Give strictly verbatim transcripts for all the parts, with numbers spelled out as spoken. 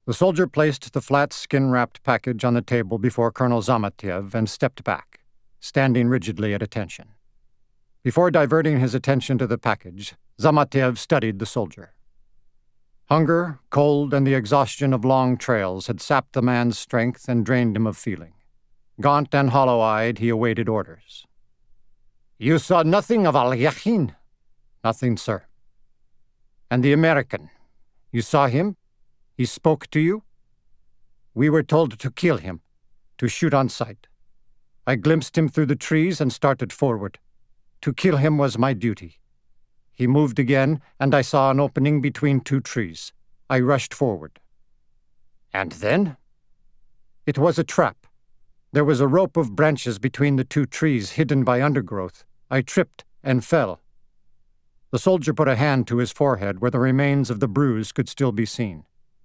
The soldier placed the flat skin-wrapped package on the table before Colonel Zamatiev and stepped back, standing rigidly at attention. Before diverting his attention to the package, Zamatiev studied the soldier. Hunger, cold, and the exhaustion of long trails had sapped the man's strength and drained him of feeling. Gaunt and hollow-eyed, he awaited orders. "You saw nothing of Alyakhin?" "Nothing, sir." "And the American? You saw him? He spoke to you?" "We were told to kill him, to shoot on sight. I glimpsed him through the trees and started forward. To kill him was my duty. He moved again, and I saw an opening between two trees. I rushed forward." "And then?" "It was a trap. There was a rope of branches between the two trees hidden by undergrowth. I tripped and fell." The soldier put a hand to his forehead where the remains of the bruise could still be seen.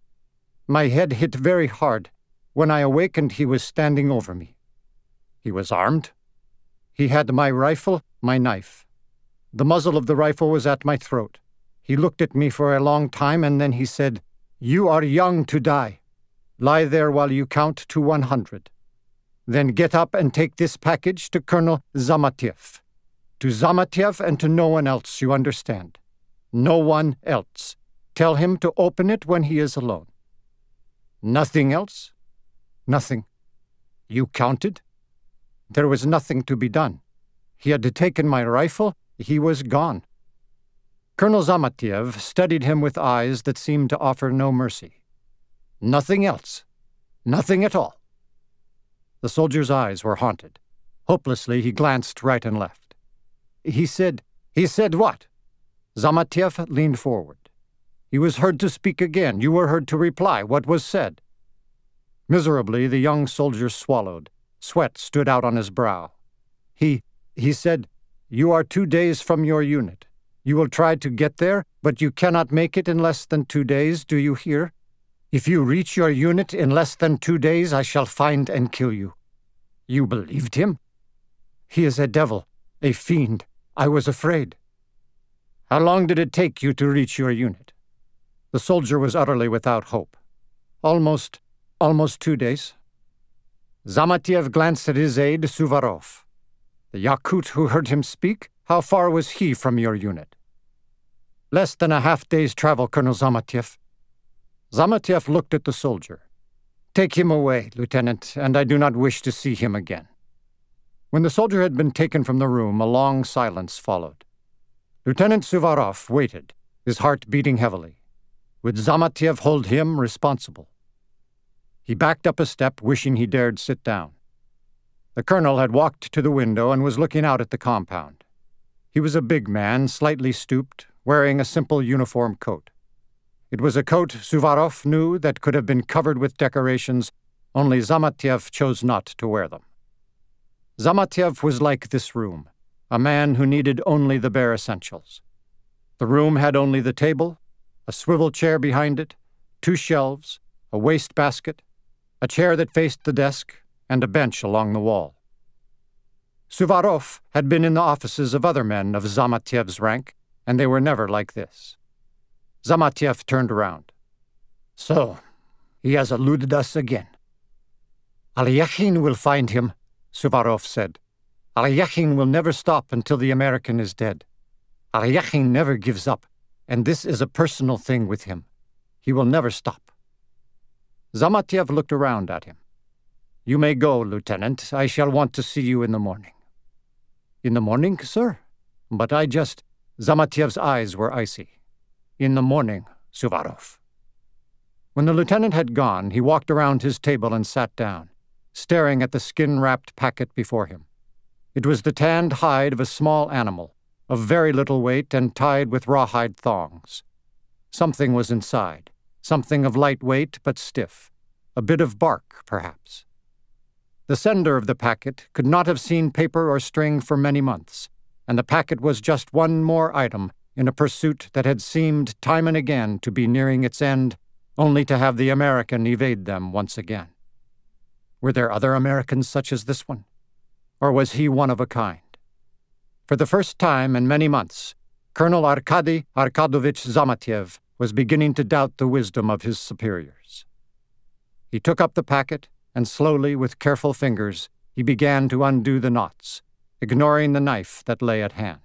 "My head hit very hard. When I awakened, he was standing over me." "He was armed?" "He had my rifle, my knife. The muzzle of the rifle was at my throat. He looked at me for a long time, and then he said, 'You are young to die. Lie there while you count to one hundred. Then get up and take this package to Colonel Zamatiev. To Zamatiev and to no one else, you understand. No one else. Tell him to open it when he is alone.'" "Nothing else?" "Nothing." "You counted?" "There was nothing to be done. He had taken my rifle. He was gone." Colonel Zamatiev studied him with eyes that seemed to offer no mercy. "Nothing else? Nothing at all?" The soldier's eyes were haunted. Hopelessly, he glanced right and left. He said, "He said what?" Zamatiev leaned forward. "He was heard to speak again. You were heard to reply. What was said?" Miserably, the young soldier swallowed. Sweat stood out on his brow. He, he said, "You are two days from your unit. You will try to get there, but you cannot make it in less than two days, do you hear? If you reach your unit in less than two days, I shall find and kill you." "You believed him?" "He is a devil, a fiend. I was afraid." "How long did it take you to reach your unit?" The soldier was utterly without hope. Almost, almost two days." Zamatiev glanced at his aide, Suvarov. "The Yakut who heard him speak, how far was he from your unit?" "Less than a half day's travel, Colonel Zamatiev." Zamatiev looked at the soldier. "Take him away, Lieutenant, and I do not wish to see him again." When the soldier had been taken from the room, a long silence followed. Lieutenant Suvarov waited, his heart beating heavily. Would Zamatiev hold him responsible? He backed up a step, wishing he dared sit down. The colonel had walked to the window and was looking out at the compound. He was a big man, slightly stooped, wearing a simple uniform coat. It was a coat Suvarov knew that could have been covered with decorations, only Zamatiev chose not to wear them. Zamatiev was like this room, a man who needed only the bare essentials. The room had only the table, a swivel chair behind it, two shelves, a wastebasket, a chair that faced the desk, and a bench along the wall. Suvarov had been in the offices of other men of Zamatiev's rank, and they were never like this. Zamatiev turned around. "So, he has eluded us again." "Alyakhin will find him," Suvarov said. "Alyakhin will never stop until the American is dead. Alyakhin never gives up, and this is a personal thing with him. He will never stop." Zamatiev looked around at him. "You may go, Lieutenant. I shall want to see you in the morning." "In the morning, sir? But I just—" Zamatiev's eyes were icy. "In the morning, Suvarov." When the lieutenant had gone, he walked around his table and sat down, staring at the skin-wrapped packet before him. It was the tanned hide of a small animal, of very little weight and tied with rawhide thongs. Something was inside, something of light weight but stiff, a bit of bark, perhaps. The sender of the packet could not have seen paper or string for many months, and the packet was just one more item in a pursuit that had seemed time and again to be nearing its end, only to have the American evade them once again. Were there other Americans such as this one? Or was he one of a kind? For the first time in many months, Colonel Arkady Arkadovich Zamatiev was beginning to doubt the wisdom of his superiors. He took up the packet, and slowly, with careful fingers, he began to undo the knots, ignoring the knife that lay at hand.